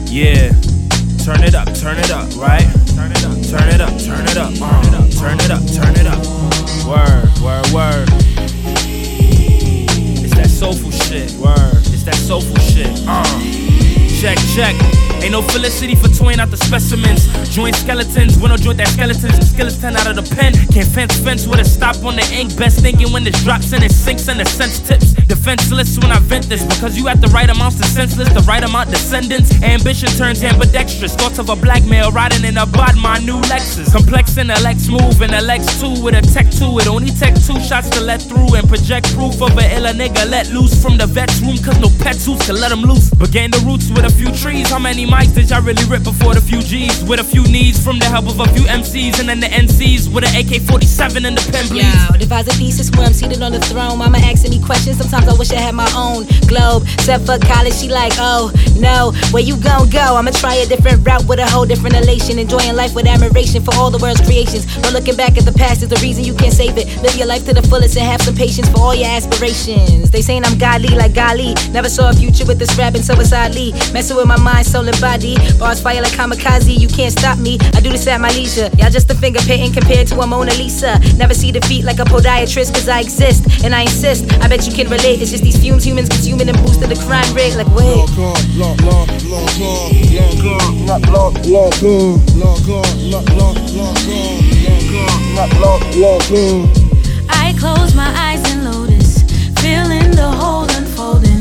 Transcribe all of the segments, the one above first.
Yeah, turn it up, right? Turn it up, turn it up, turn it up, turn it up, turn it up. Word, word, word. It's that soulful shit. Word, it's that soulful shit. Check, check. Ain't no felicity for toying out the specimens. Joint skeletons, we don't joint that skeletons. The skill is 10 out of the pen. Can't fence with a stop on the ink. Best thinking when this drops and it sinks and the sense tips. Defenseless when I vent this, because you at the right amounts to senseless, the right amount descendants. Ambition turns ambidextrous. Thoughts of a black male riding in a bod, my new Lexus. Complex intellect, smooth and Lex 2 with a tech 2. It only take 2 shots to let through and project proof of a illa nigga let loose from the vet's room, cause no pet suits can let him loose. Began the roots with a few trees. How many mics did y'all really rip before the few G's? With a few needs from the help of a few MCs, and then the NCs with an AK-47 in the pen, please. Yo, devise a thesis where I'm seated on the throne. Mama asking me questions, sometimes I wish I had my own globe. Set for college, she like, oh no, where you gon' go? I'ma try a different route with a whole different elation. Enjoying life with admiration for all the world's creations. But looking back at the past is the reason you can't save it. Live your life to the fullest and have some patience for all your aspirations. They saying I'm godly like Gali. Never saw a future with this rapping suicidally. Messing with my mind, soul and body. Bars fire like kamikaze, you can't stop me. I do this at my leisure. Y'all just a finger painting compared to a Mona Lisa. Never see defeat like a podiatrist, cause I exist and I insist. I bet you can relate. It's just these fumes humans consuming and boosting the crime rate. Like wait. I close my eyes in lotus, feeling the whole unfolding.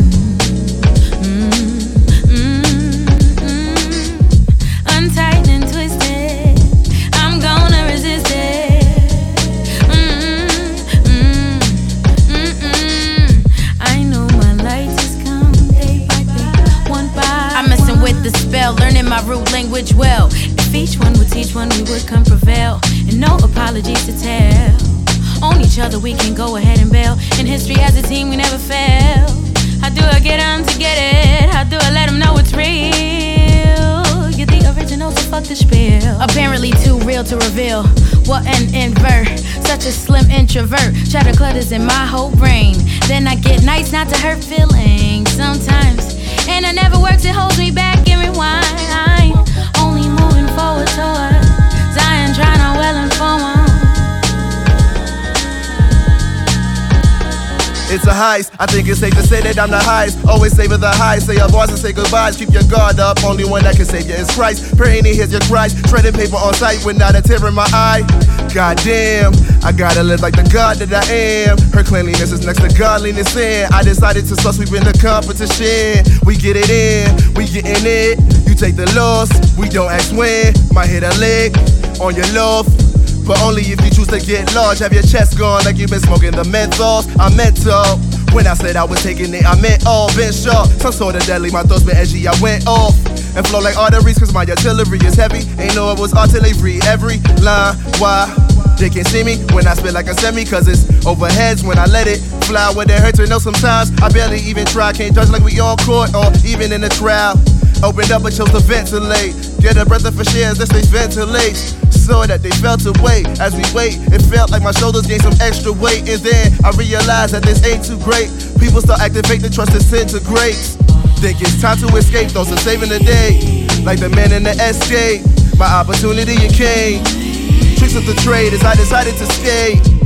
Untight and twisted, I'm gonna resist it. I know my light has come day by day, one by I'm messing with the spell, learning my root language well. If each one would teach one, we would come prevail. And no apologies to tell. On each other we can go ahead and bail. In history as a team we never fail. How do I get them to get it? How do I let them know it's real? You're the original, so fuck the spiel. Apparently too real to reveal. What an invert, such a slim introvert. Chatter clutters in my whole brain. Then I get nice not to hurt feelings sometimes. And it never works, it holds me back and rewind. Only moving forward toward Zion, trying to well inform. It's a heist, I think it's safe to say that I'm the highest. Always savor the highs, say your voice and say goodbyes. Keep your guard up, only one that can save you is Christ. Praying he hears your cries, shredding paper on sight without a tear in my eye. Goddamn, I gotta live like the God that I am. Her cleanliness is next to godliness in. I decided to start sweeping the competition. We get it in, we getting it. You take the loss, we don't ask when. Might hit a lick on your loft, but only if you choose to get large. Have your chest gone like you've been smoking the menthols. I meant to. When I said I was taking it, I meant all. Been sharp, some sort of deadly. My thoughts been edgy, I went off and flow like arteries, cause my artillery is heavy. Ain't know it was artillery. Every line, why? They can't see me when I spit like a semi, cause it's overheads when I let it fly. When it hurts to know sometimes I barely even try. Can't judge like we on court or even in a trial. Opened up and chose to ventilate. Get a breath of fresh air as this space ventilates. So that they felt away as we wait. It felt like my shoulders gained some extra weight. And then I realized that this ain't too great. People start activating, the trust disintegrates. Think it's time to escape, those are saving the day. Like the man in the escape, my opportunity it came. Tricks of the trade as I decided to skate.